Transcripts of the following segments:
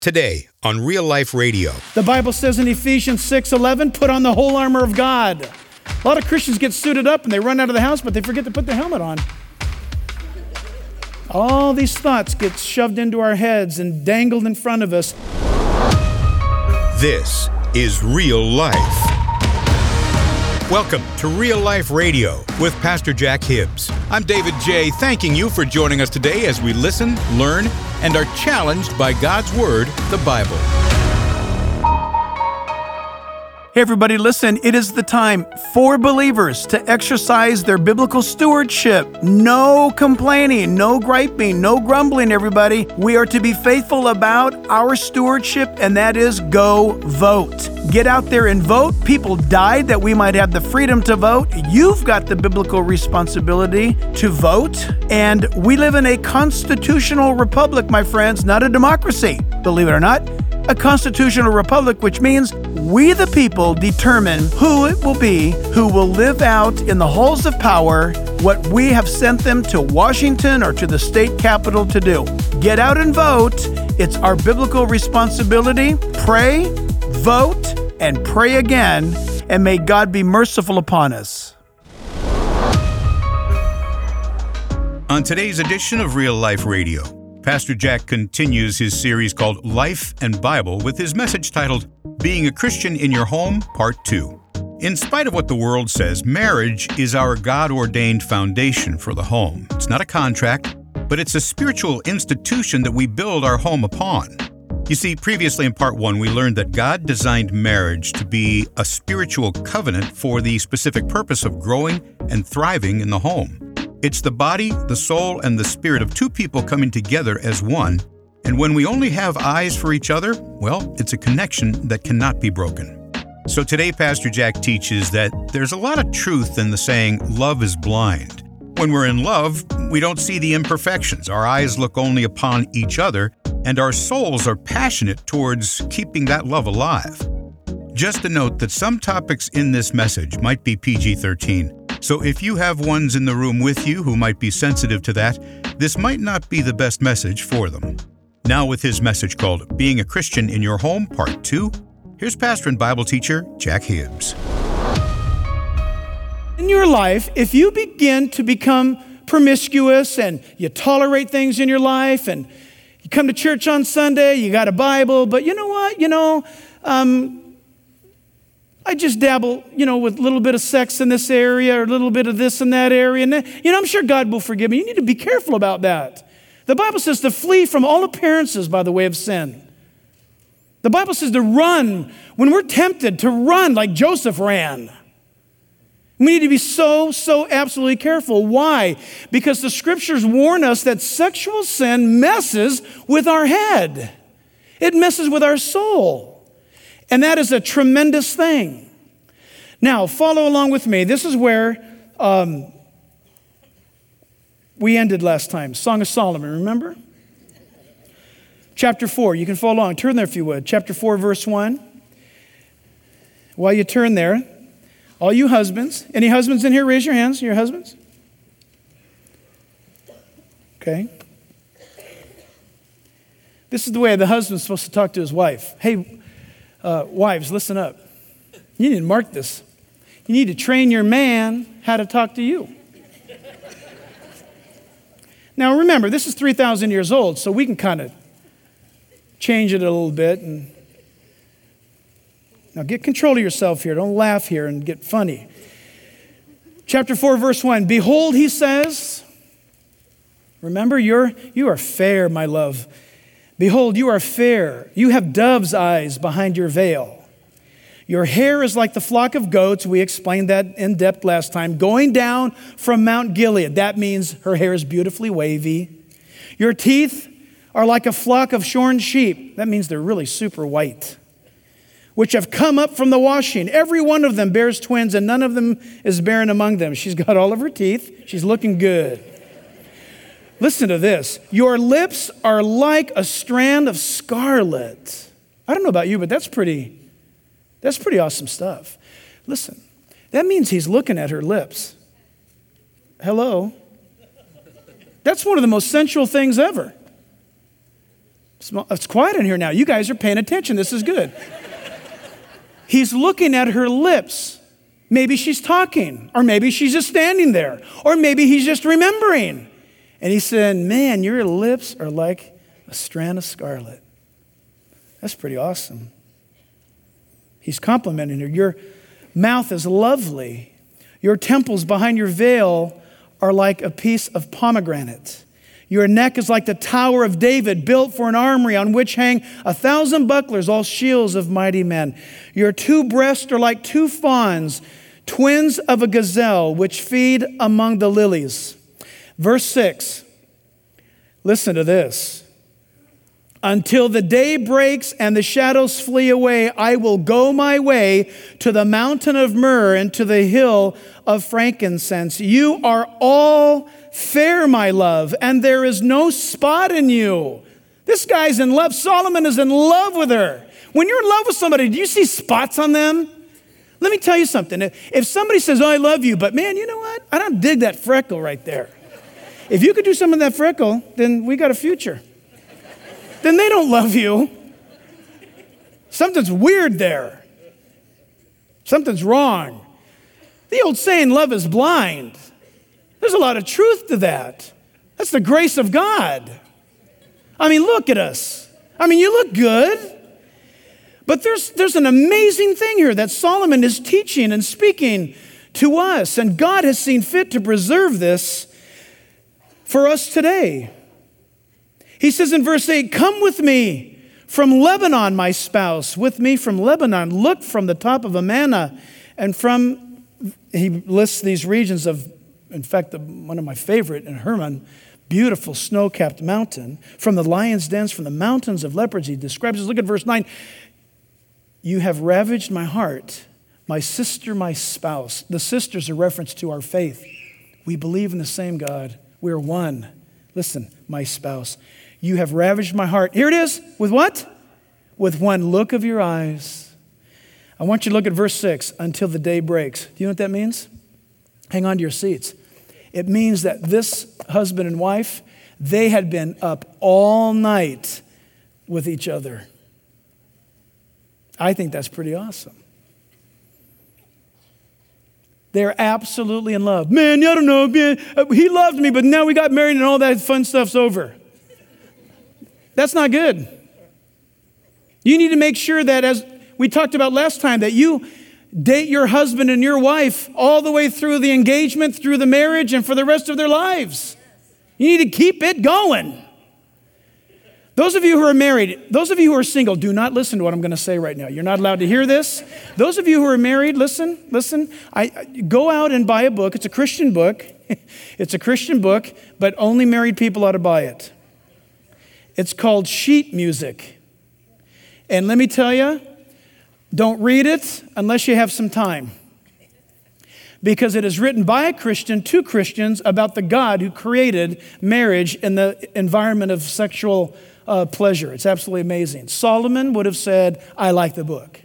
Today on Real Life Radio. The Bible says in Ephesians 6:11, put on the whole armor of God. A lot of Christians get suited up and they run out of the house, but they forget to put the helmet on. All these thoughts get shoved into our heads and dangled in front of us. This is Real Life. Welcome to Real Life Radio with Pastor Jack Hibbs. I'm David J., thanking you for joining us today as we listen, learn, and are challenged by God's Word, the Bible. Hey everybody, listen, it is the time for believers to exercise their biblical stewardship. No complaining, no griping, no grumbling, everybody. We are to be faithful about our stewardship, and that is go vote. Get out there and vote. People died that we might have the freedom to vote. You've got the biblical responsibility to vote. And we live in a constitutional republic, my friends, not a democracy, believe it or not. A constitutional republic, which means we the people determine who it will be who will live out in the halls of power what we have sent them to Washington or to the state capitol to do. Get out and vote. It's our biblical responsibility. Pray, vote, and pray again, and may God be merciful upon us. On today's edition of Real Life Radio, Pastor Jack continues his series called Life and Bible with his message titled Being a Christian in Your Home, Part 2. In spite of what the world says, marriage is our God-ordained foundation for the home. It's not a contract, but it's a spiritual institution that we build our home upon. You see, previously in Part 1, we learned that God designed marriage to be a spiritual covenant for the specific purpose of growing and thriving in the home. It's the body, the soul, and the spirit of two people coming together as one. And when we only have eyes for each other, well, it's a connection that cannot be broken. So today, Pastor Jack teaches that there's a lot of truth in the saying, love is blind. When we're in love, we don't see the imperfections. Our eyes look only upon each other, and our souls are passionate towards keeping that love alive. Just a note that some topics in this message might be PG-13. So if you have ones in the room with you who might be sensitive to that, this might not be the best message for them. Now with his message called Being a Christian in Your Home, Part 2, here's pastor and Bible teacher Jack Hibbs. In your life, if you begin to become promiscuous and you tolerate things in your life and you come to church on Sunday, you got a Bible, but you know what? I just dabble, with a little bit of sex in this area or a little bit of this in that area. And, I'm sure God will forgive me. You need to be careful about that. The Bible says to flee from all appearances by the way of sin. The Bible says to run when we're tempted, to run like Joseph ran. We need to be so absolutely careful. Why? Because the scriptures warn us that sexual sin messes with our head. It messes with our soul. And that is a tremendous thing. Now, follow along with me. This is where we ended last time. Song of Solomon, remember? Chapter 4. You can follow along. Turn there if you would. Chapter 4, verse 1. While you turn there, all you husbands, any husbands in here, raise your hands. Your husbands? Okay. This is the way the husband's supposed to talk to his wife. Hey, wives, listen up. You need to mark this. You need to train your man how to talk to you. Now remember, this is 3,000 years old, so we can kind of change it a little bit. Now get control of yourself here. Don't laugh here and get funny. Chapter 4, verse 1. Behold, he says, remember, you are fair, my love. Behold, you are fair. You have dove's eyes behind your veil. Your hair is like the flock of goats. We explained that in depth last time. Going down from Mount Gilead. That means her hair is beautifully wavy. Your teeth are like a flock of shorn sheep. That means they're really super white. Which have come up from the washing. Every one of them bears twins, and none of them is barren among them. She's got all of her teeth. She's looking good. Listen to this. Your lips are like a strand of scarlet. I don't know about you, but that's pretty awesome stuff. Listen, that means he's looking at her lips. Hello? That's one of the most sensual things ever. It's quiet in here now. You guys are paying attention. This is good. He's looking at her lips. Maybe she's talking, or maybe she's just standing there, or maybe he's just remembering. And he said, man, your lips are like a strand of scarlet. That's pretty awesome. He's complimenting her. Your mouth is lovely. Your temples behind your veil are like a piece of pomegranate. Your neck is like the Tower of David, built for an armory on which hang 1,000 bucklers, all shields of mighty men. Your two breasts are like two fawns, twins of a gazelle, which feed among the lilies. Verse 6, listen to this. Until the day breaks and the shadows flee away, I will go my way to the mountain of myrrh and to the hill of frankincense. You are all fair, my love, and there is no spot in you. This guy's in love. Solomon is in love with her. When you're in love with somebody, do you see spots on them? Let me tell you something. If somebody says, oh, I love you, but man, you know what? I don't dig that freckle right there. If you could do some of that freckle, then we got a future. Then they don't love you. Something's weird there. Something's wrong. The old saying, love is blind. There's a lot of truth to that. That's the grace of God. I mean, look at us. I mean, you look good. But there's an amazing thing here that Solomon is teaching and speaking to us. And God has seen fit to preserve this for us today. He says in verse 8, come with me from Lebanon, my spouse, with me from Lebanon. Look from the top of Amana and from, he lists these regions of, in fact, one of my favorite in Hermon, beautiful snow-capped mountain. From the lion's dens, from the mountains of leopards, he describes this. Look at verse 9. You have ravaged my heart, my sister, my spouse. The sister's a reference to our faith. We believe in the same God. We're one. Listen, my spouse. You have ravaged my heart. Here it is. With what? With one look of your eyes. I want you to look at verse 6. Until the day breaks. Do you know what that means? Hang on to your seats. It means that this husband and wife, they had been up all night with each other. I think that's pretty awesome. They're absolutely in love. Man, I don't know. He loved me, but now we got married and all that fun stuff's over. That's not good. You need to make sure that, as we talked about last time, that you date your husband and your wife all the way through the engagement, through the marriage, and for the rest of their lives. You need to keep it going. Those of you who are married, those of you who are single, do not listen to what I'm going to say right now. You're not allowed to hear this. Those of you who are married, listen. Go out and buy a book. It's a Christian book. It's a Christian book, but only married people ought to buy it. It's called Sheet Music. And let me tell you, don't read it unless you have some time. Because it is written by a Christian to Christians about the God who created marriage in the environment of sexual pleasure. It's absolutely amazing. Solomon would have said, I like the book.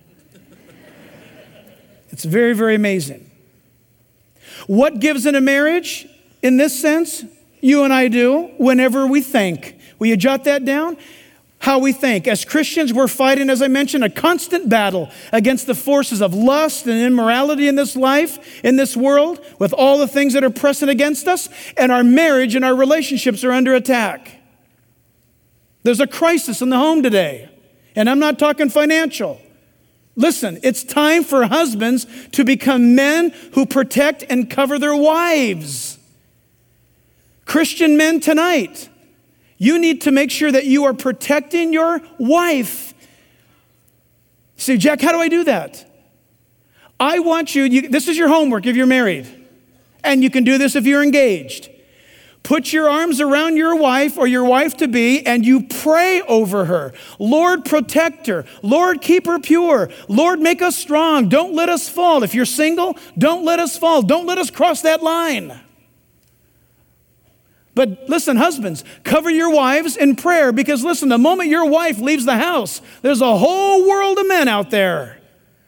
It's very, very amazing. What gives in a marriage? In this sense, you and I do whenever we think. Will you jot that down? How we think. As Christians, we're fighting, as I mentioned, a constant battle against the forces of lust and immorality in this life, in this world, with all the things that are pressing against us, and our marriage and our relationships are under attack. There's a crisis in the home today, and I'm not talking financial. Listen, it's time for husbands to become men who protect and cover their wives. Christian men tonight, you need to make sure that you are protecting your wife. See, Jack, how do I do that? I want you, this is your homework if you're married. And you can do this if you're engaged. Put your arms around your wife or your wife-to-be and you pray over her. Lord, protect her. Lord, keep her pure. Lord, make us strong. Don't let us fall. If you're single, don't let us fall. Don't let us cross that line. But listen, husbands, cover your wives in prayer because listen, the moment your wife leaves the house, there's a whole world of men out there.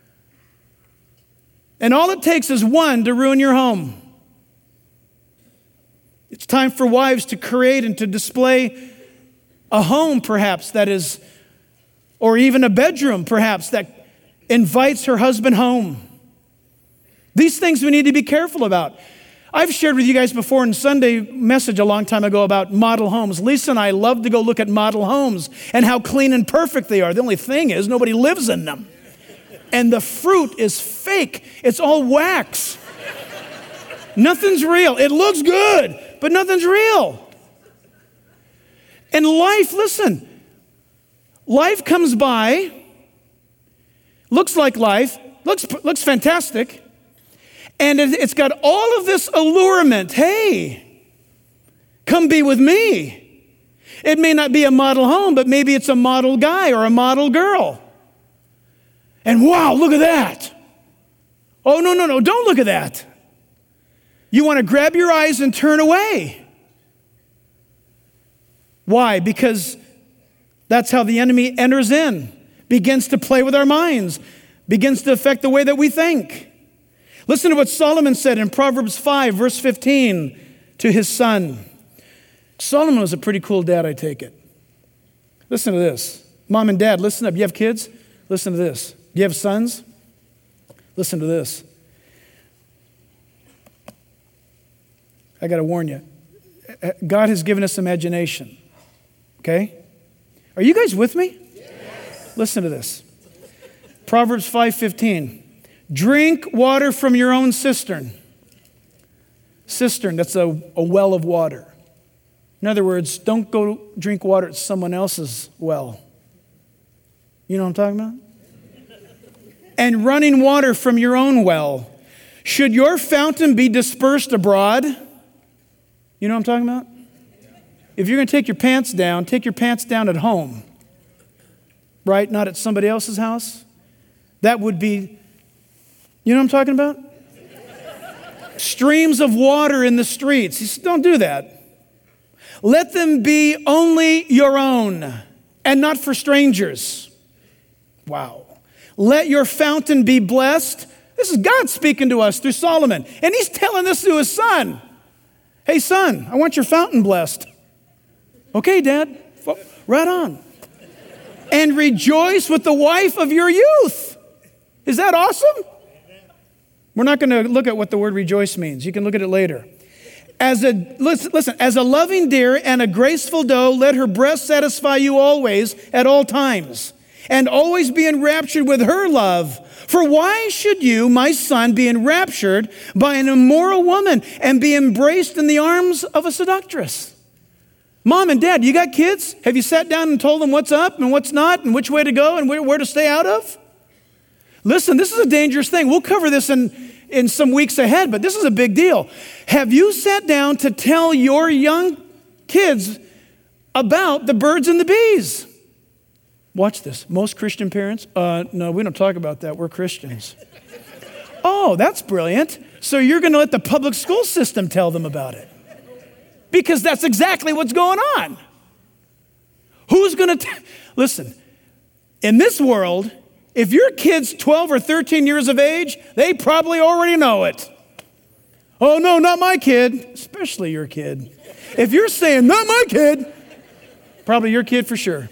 And all it takes is one to ruin your home. It's time for wives to create and to display A home, perhaps, that is, or even a bedroom, perhaps, that invites her husband home. These things we need to be careful about. I've shared with you guys before in Sunday message a long time ago about model homes. Lisa and I love to go look at model homes and how clean and perfect they are. The only thing is nobody lives in them. And the fruit is fake. It's all wax. Nothing's real. It looks good, but nothing's real. And life, listen, life comes by, looks like life, looks fantastic, and it's got all of this allurement. Hey, come be with me. It may not be a model home, but maybe it's a model guy or a model girl. And wow, look at that. Oh, no, don't look at that. You want to grab your eyes and turn away. Why? Because that's how the enemy enters in, begins to play with our minds, begins to affect the way that we think. Listen to what Solomon said in Proverbs 5, verse 15, to his son. Solomon was a pretty cool dad, I take it. Listen to this. Mom and dad, listen up. You have kids? Listen to this. You have sons? Listen to this. I got to warn you. God has given us imagination. Okay? Are you guys with me? Yes. Listen to this. Proverbs 5:15. Drink water from your own cistern. Cistern, that's a well of water. In other words, don't go drink water at someone else's well. You know what I'm talking about? And running water from your own well. Should your fountain be dispersed abroad? You know what I'm talking about? If you're going to take your pants down at home, right? Not at somebody else's house. That would be, you know what I'm talking about? Streams of water in the streets. He said, don't do that. Let them be only your own and not for strangers. Wow. Let your fountain be blessed. This is God speaking to us through Solomon. And he's telling this to his son. Hey, son, I want your fountain blessed. Okay, Dad, right on. And rejoice with the wife of your youth. Is that awesome? We're not going to look at what the word rejoice means. You can look at it later. Listen, as a loving deer and a graceful doe, let her breast satisfy you always at all times, and always be enraptured with her love. For why should you, my son, be enraptured by an immoral woman and be embraced in the arms of a seductress? Mom and Dad, you got kids? Have you sat down and told them what's up and what's not and which way to go and where to stay out of? Listen, this is a dangerous thing. We'll cover this in some weeks ahead, but this is a big deal. Have you sat down to tell your young kids about the birds and the bees? Watch this. Most Christian parents, no, we don't talk about that. We're Christians. Oh, that's brilliant. So you're going to let the public school system tell them about it. Because that's exactly what's going on. Who's going to listen, in this world, if your kid's 12 or 13 years of age, they probably already know it. Oh, no, not my kid, especially your kid. If you're saying, not my kid, probably your kid for sure.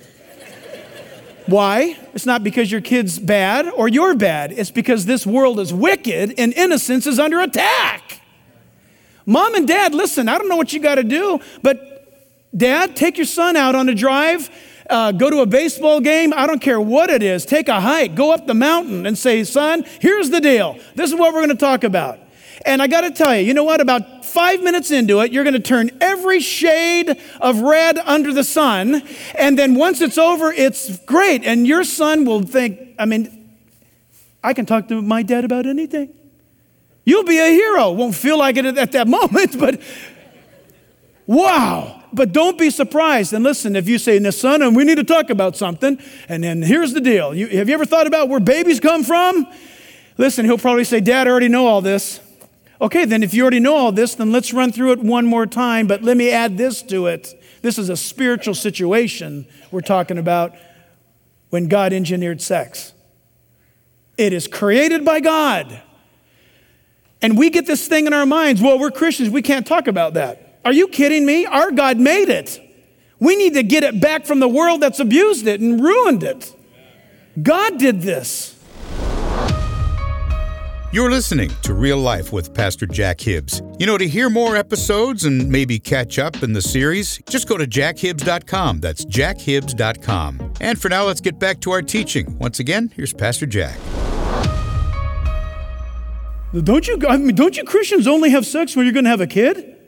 Why? It's not because your kid's bad or you're bad. It's because this world is wicked and innocence is under attack. Mom and Dad, listen, I don't know what you got to do, but Dad, take your son out on a drive, go to a baseball game. I don't care what it is. Take a hike, go up the mountain and say, son, here's the deal. This is what we're going to talk about. And I got to tell you, you know what? About 5 minutes into it, you're going to turn every shade of red under the sun. And then once it's over, it's great. And your son will think, I can talk to my dad about anything. You'll be a hero. Won't feel like it at that moment, but wow. But don't be surprised. And listen, if you say, now, son, and we need to talk about something, and then here's the deal. Have you ever thought about where babies come from? Listen, he'll probably say, Dad, I already know all this. Okay, then if you already know all this, then let's run through it one more time, but let me add this to it. This is a spiritual situation we're talking about when God engineered sex. It is created by God. And we get this thing in our minds, well, we're Christians, we can't talk about that. Are you kidding me? Our God made it. We need to get it back from the world that's abused it and ruined it. God did this. You're listening to Real Life with Pastor Jack Hibbs. To hear more episodes and maybe catch up in the series, just go to jackhibbs.com. That's jackhibbs.com. And for now, let's get back to our teaching. Once again, here's Pastor Jack. Don't you Christians only have sex when you're going to have a kid?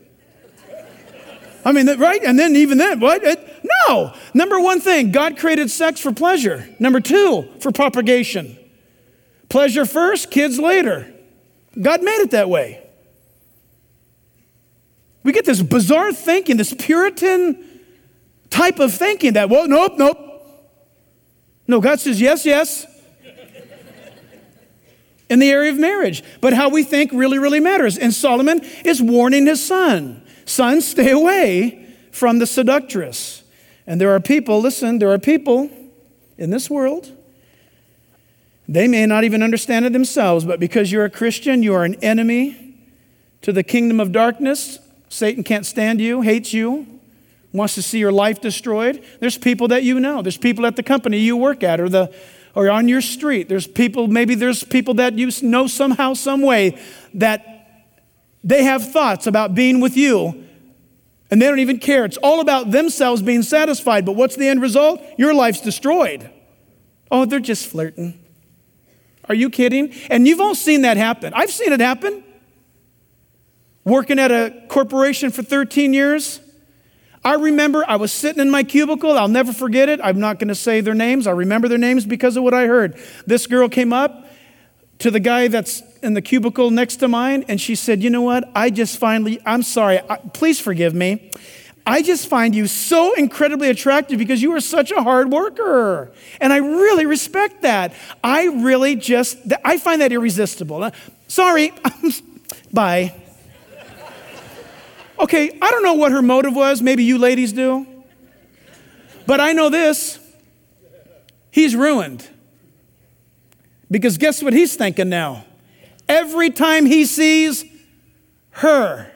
Right? And then even then, what? No. Number one thing, God created sex for pleasure. Number two, for propagation. Pleasure first, kids later. God made it that way. We get this bizarre thinking, this Puritan type of thinking that, nope. No, God says yes. In the area of marriage. But how we think really, really matters. And Solomon is warning his son. Son, stay away from the seductress. And there are people in this world, they may not even understand it themselves, but because you're a Christian, you are an enemy to the kingdom of darkness. Satan can't stand you, hates you, wants to see your life destroyed. There's people that you know. There's people at the company you work at or on your street. There's people that you know somehow, some way that they have thoughts about being with you and they don't even care. It's all about themselves being satisfied. But what's the end result? Your life's destroyed. Oh, they're just flirting. Are you kidding? And you've all seen that happen. I've seen it happen. Working at a corporation for 13 years. I remember I was sitting in my cubicle. I'll never forget it. I'm not going to say their names. I remember their names because of what I heard. This girl came up to the guy that's in the cubicle next to mine, and she said, you know what? I'm sorry. Please forgive me. I just find you so incredibly attractive because you are such a hard worker. And I really respect that. I find that irresistible. Sorry. Bye. Okay, I don't know what her motive was. Maybe you ladies do. But I know this. He's ruined. Because guess what he's thinking now? Every time he sees her,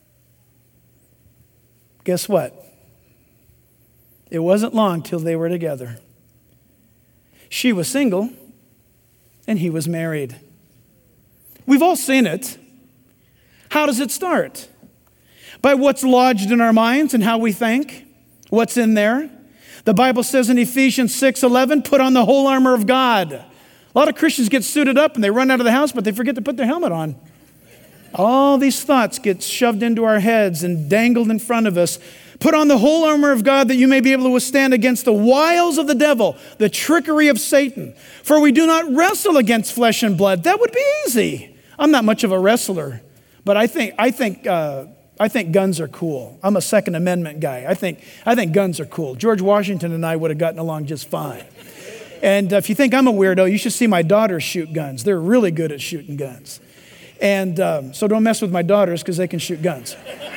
guess what? It wasn't long till they were together. She was single and he was married. We've all seen it. How does it start? By what's lodged in our minds and how we think. What's in there? The Bible says in Ephesians 6:11, put on the whole armor of God. A lot of Christians get suited up and they run out of the house, but they forget to put their helmet on. All these thoughts get shoved into our heads and dangled in front of us. Put on the whole armor of God that you may be able to withstand against the wiles of the devil, the trickery of Satan. For we do not wrestle against flesh and blood. That would be easy. I'm not much of a wrestler, but I think guns are cool. I'm a Second Amendment guy. I think guns are cool. George Washington and I would have gotten along just fine. And if you think I'm a weirdo, you should see my daughters shoot guns. They're really good at shooting guns. And so don't mess with my daughters because they can shoot guns.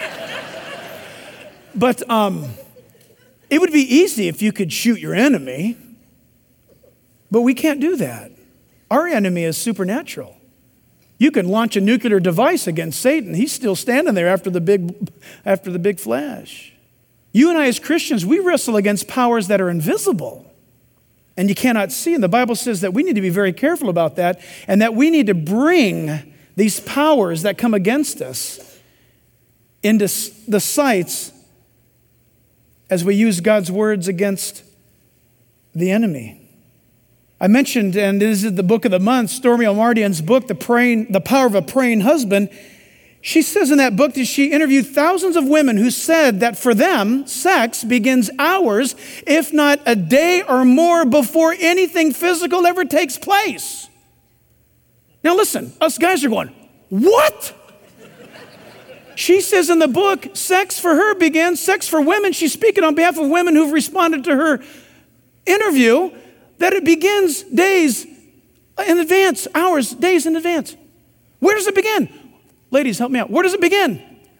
But it would be easy if you could shoot your enemy. But we can't do that. Our enemy is supernatural. You can launch a nuclear device against Satan. He's still standing there after the big flash. You and I as Christians, we wrestle against powers that are invisible and you cannot see. And the Bible says that we need to be very careful about that and that we need to bring these powers that come against us into the sights as we use God's words against the enemy. I mentioned, and this is the book of the month, Stormy Omartian's book, The Power of a Praying Husband. She says in that book that she interviewed thousands of women who said that for them, sex begins hours, if not a day or more, before anything physical ever takes place. Now listen, us guys are going, what? She says in the book, sex for women, she's speaking on behalf of women who've responded to her interview, that it begins days in advance, hours, days in advance. Where does it begin? Ladies, help me out. Where does it begin?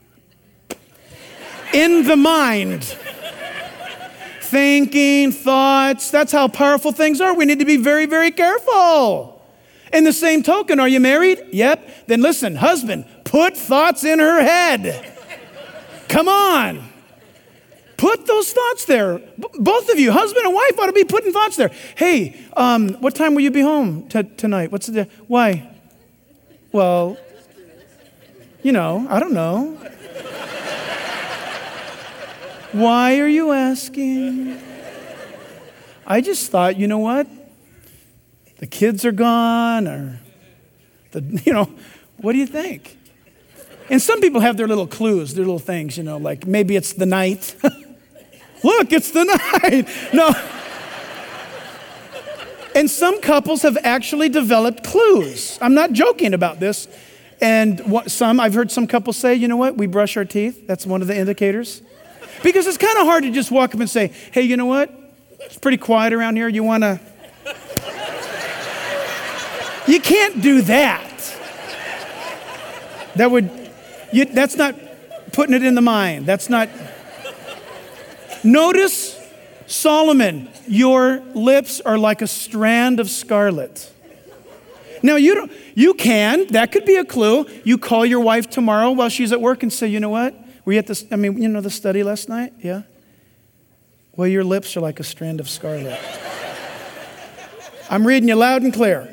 In the mind. Thinking, thoughts, that's how powerful things are. We need to be very, very careful. In the same token, are you married? Yep. Then listen, husband, put thoughts in her head. Come on. Put those thoughts there. Both of you, husband and wife, ought to be putting thoughts there. Hey, what time will you be home tonight? What's the why? Well, I don't know. Why are you asking? I just thought, you know what? The kids are gone, or what do you think? And some people have their little clues, their little things, like maybe it's the night. Look, it's the night. No. And some couples have actually developed clues. I'm not joking about this. And I've heard some couples say, you know what? We brush our teeth. That's one of the indicators. Because it's kind of hard to just walk up and say, hey, you know what? It's pretty quiet around here. You want to... You can't do that. That's not putting it in the mind. That's not... Notice Solomon, your lips are like a strand of scarlet. Now that could be a clue. You call your wife tomorrow while she's at work and say, you know what? Were you at the study last night? Yeah? Well, your lips are like a strand of scarlet. I'm reading you loud and clear.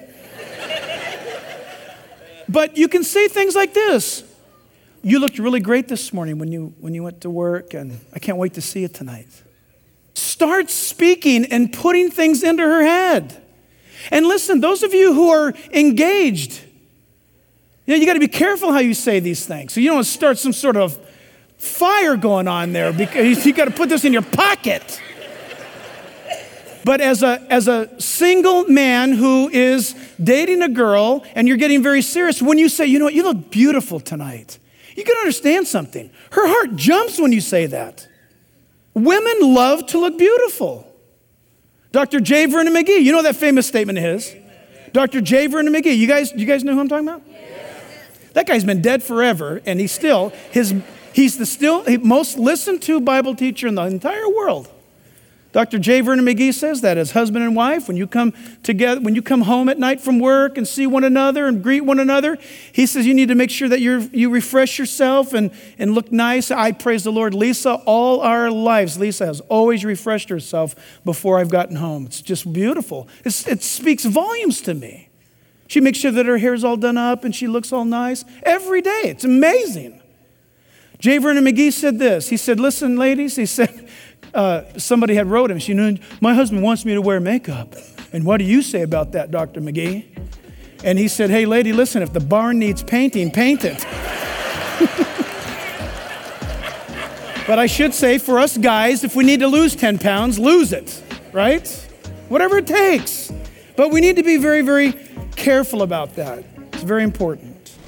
But you can say things like this. You looked really great this morning when you went to work, and I can't wait to see you tonight. Start speaking and putting things into her head. And listen, those of you who are engaged, you got to be careful how you say these things. So you don't start some sort of fire going on there, because you got to put this in your pocket. But as a single man who is dating a girl and you're getting very serious, when you say, you know what, you look beautiful tonight, you can understand something. Her heart jumps when you say that. Women love to look beautiful. Dr. J. Vernon McGee, you know that famous statement of his? Dr. J. Vernon McGee, you guys know who I'm talking about? Yes. That guy's been dead forever, and he's the most listened to Bible teacher in the entire world. Dr. J. Vernon McGee says that as husband and wife, when you come home at night from work and see one another and greet one another, he says you need to make sure that you refresh yourself and look nice. I praise the Lord. Lisa, all our lives, Lisa has always refreshed herself before I've gotten home. It's just beautiful. It speaks volumes to me. She makes sure that her hair's all done up and she looks all nice every day. It's amazing. J. Vernon McGee said this. He said, listen, ladies, he said, somebody had wrote him, my husband wants me to wear makeup. And what do you say about that, Dr. McGee? And he said, hey, lady, listen, if the barn needs painting, paint it. But I should say, for us guys, if we need to lose 10 pounds, lose it, right? Whatever it takes. But we need to be very, very careful about that. It's very important.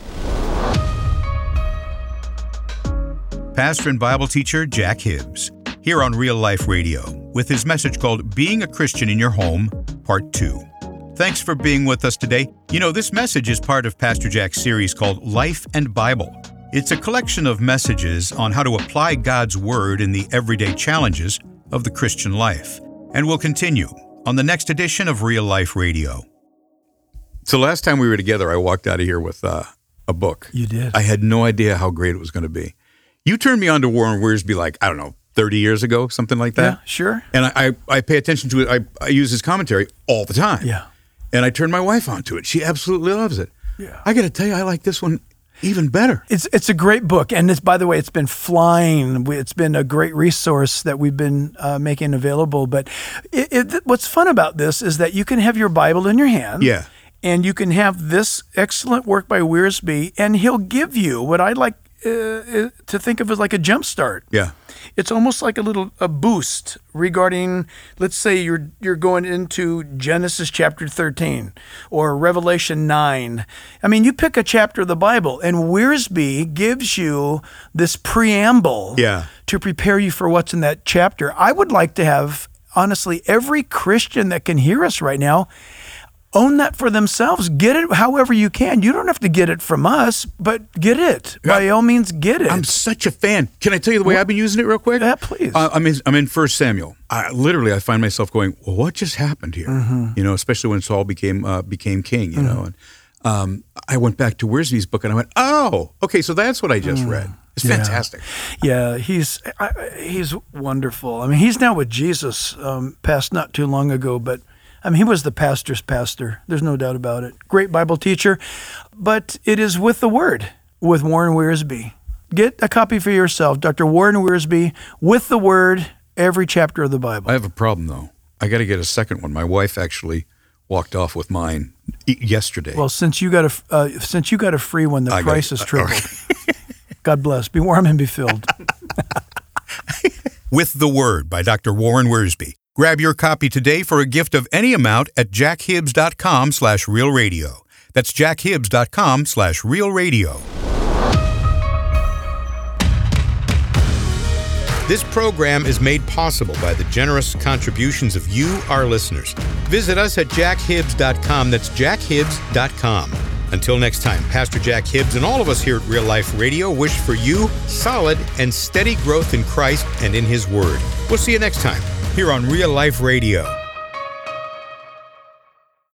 Pastor and Bible teacher Jack Hibbs, here on Real Life Radio, with his message called Being a Christian in Your Home, Part 2. Thanks for being with us today. This message is part of Pastor Jack's series called Life and Bible. It's a collection of messages on how to apply God's Word in the everyday challenges of the Christian life. And we'll continue on the next edition of Real Life Radio. So last time we were together, I walked out of here with a book. You did. I had no idea how great it was going to be. You turned me on to Warren Wiersbe 30 years ago, something like that. Yeah, sure. And I pay attention to it. I use his commentary all the time. Yeah. And I turned my wife onto it. She absolutely loves it. Yeah. I got to tell you, I like this one even better. It's a great book. And by the way, it's been flying. It's been a great resource that we've been making available. But what's fun about this is that you can have your Bible in your hand. Yeah. And you can have this excellent work by Wiersbe, and he'll give you what I like to think of as like a jump start. Yeah. It's almost like a boost regarding, let's say you're going into Genesis chapter 13 or Revelation 9. I mean, you pick a chapter of the Bible, and Wiersbe gives you this preamble to prepare you for what's in that chapter. I would like to have, honestly, every Christian that can hear us right now own that for themselves. Get it however you can. You don't have to get it from us, but get it. By all means, get it. I'm such a fan. Can I tell you the way I've been using it real quick? Yeah, please. I'm in 1 Samuel. I find myself going, well, what just happened here? Mm-hmm. Especially when Saul became king, you know. And I went back to Wiersbe's book and I went, oh, okay, so that's what I just read. It's fantastic. Yeah, he's wonderful. I mean, he's now with Jesus, passed not too long ago, but I mean, he was the pastor's pastor. There's no doubt about it. Great Bible teacher. But it is With the Word with Warren Wiersbe. Get a copy for yourself. Dr. Warren Wiersbe, With the Word, every chapter of the Bible. I have a problem, though. I got to get a second one. My wife actually walked off with mine yesterday. Well, since you got a free one, the price is tripled. Okay. God bless. Be warm and be filled. With the Word by Dr. Warren Wiersbe. Grab your copy today for a gift of any amount at jackhibbs.com/realradio. That's jackhibbs.com/realradio. This program is made possible by the generous contributions of you, our listeners. Visit us at jackhibbs.com. That's jackhibbs.com. Until next time, Pastor Jack Hibbs and all of us here at Real Life Radio wish for you solid and steady growth in Christ and in His Word. We'll see you next time here on Real Life Radio.